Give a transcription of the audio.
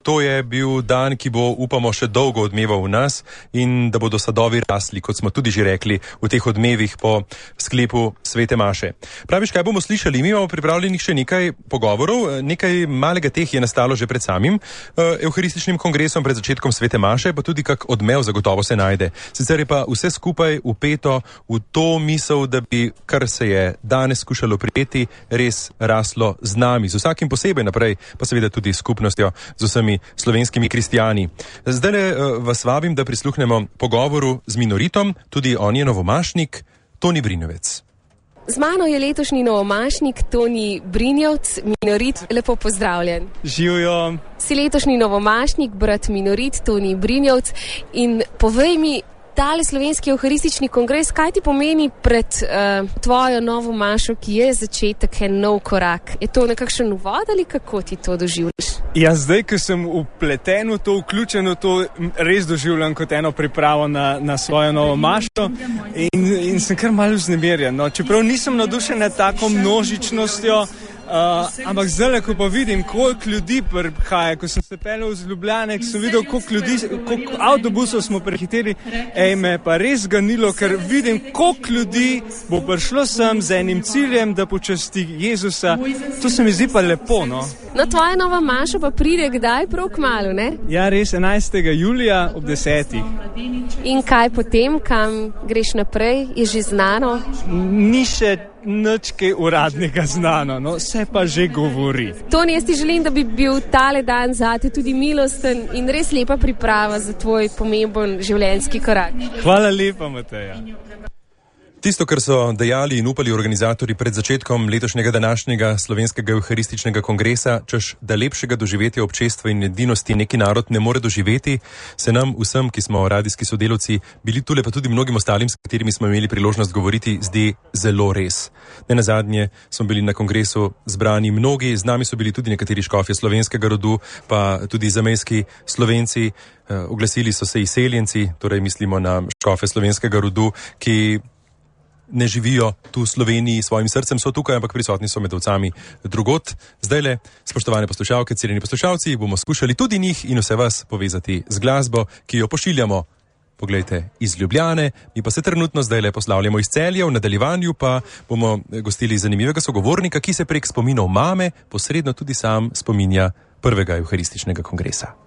To je bil dan, ki bo, upamo, še dolgo odmeval v nas in da bodo sadovi rasli, kot smo tudi že rekli, v teh odmevih po sklepu svete maše. Praviš, kaj bomo slišali? Mi imamo pripravljenih še nekaj pogovorov, nekaj malega teh je nastalo že pred samim evharističnim kongresom, pred začetkom svete maše, pa tudi kak odmev zagotovo se najde. Sicer je pa vse skupaj upeto v to misel, da bi, kar se je danes skušalo prijeti, res raslo z nami, z vsakim posebej naprej, pa seveda tudi skupnostjo, z vsemi slovenskimi kristijani. Zdaj vas vabim, da prisluhnemo pogovoru z minoritom, tudi on je novomašnik, Toni Brinjevec. Z mano je letošnji novomašnik Toni Brinjevc, minorit, lepo pozdravljen. Živijo. Si letošnji novomašnik, brat minorit Toni Brinjevc, in povej mi, tale slovenski evharistični kongres, kaj ti pomeni pred tvojo novo mašo, ki je začetek, en nov korak? Je to nekakšen uvod ali kako ti to doživljaš? Ja, zdaj, ko sem vpleten v to, vključen v to, res doživljam kot eno pripravo na svojo novo mašo in sem kar malo vznemirjen. No, čeprav nisem navdušen nad tako množičnostjo, ampak zdaj, ko pa vidim, koliko ljudi prihaja, ko sem se peljal z Ljubljane, sem videl, koliko avtobusov smo prehiteli, me je pa res ganilo, ker vidim, koliko ljudi bo prišlo sem z enim ciljem, da počasti Jezusa. To se mi zdi pa lepo, no. No, tvoja nova maša pa pride kdaj? Prav kmalu, ne? Ja, res, 11. julija ob 10. In kaj potem, kam greš naprej, je že znano? Ni še nič kaj uradnega znano, no, se pa že govori. Toni, jaz ti želim, da bi bil tale dan zate tudi milosten in res lepa priprava za tvoj pomemben življenjski korak. Hvala lepa, Mateja. Tisto, kar so dejali in upali organizatorji pred začetkom letošnjega današnjega slovenskega evharističnega kongresa, češ, da lepšega doživetja občestva in edinosti neki narod ne more doživeti, se nam vsem, ki smo radijski sodelavci, bili tule pa tudi mnogim ostalim, s katerimi smo imeli priložnost govoriti, zdi zelo res. Nenazadnje smo bili na kongresu zbrani mnogi, z nami so bili tudi nekateri škofje slovenskega rodu, pa tudi zamejski Slovenci, oglasili so se izseljenci, torej mislimo na škofje slovenskega rodu, ki ne živijo tu v Sloveniji, svojim srcem so tukaj, ampak prisotni so med ovcami drugot. Zdajle, spoštovane poslušalke, cenjeni poslušalci, bomo skušali tudi njih in vse vas povezati z glasbo, ki jo pošiljamo, poglejte, iz Ljubljane, mi pa se trenutno zdajle poslavljamo iz Celja, v nadaljevanju pa bomo gostili zanimivega sogovornika, ki se prek spominov mame posredno tudi sam spominja prvega evharističnega kongresa.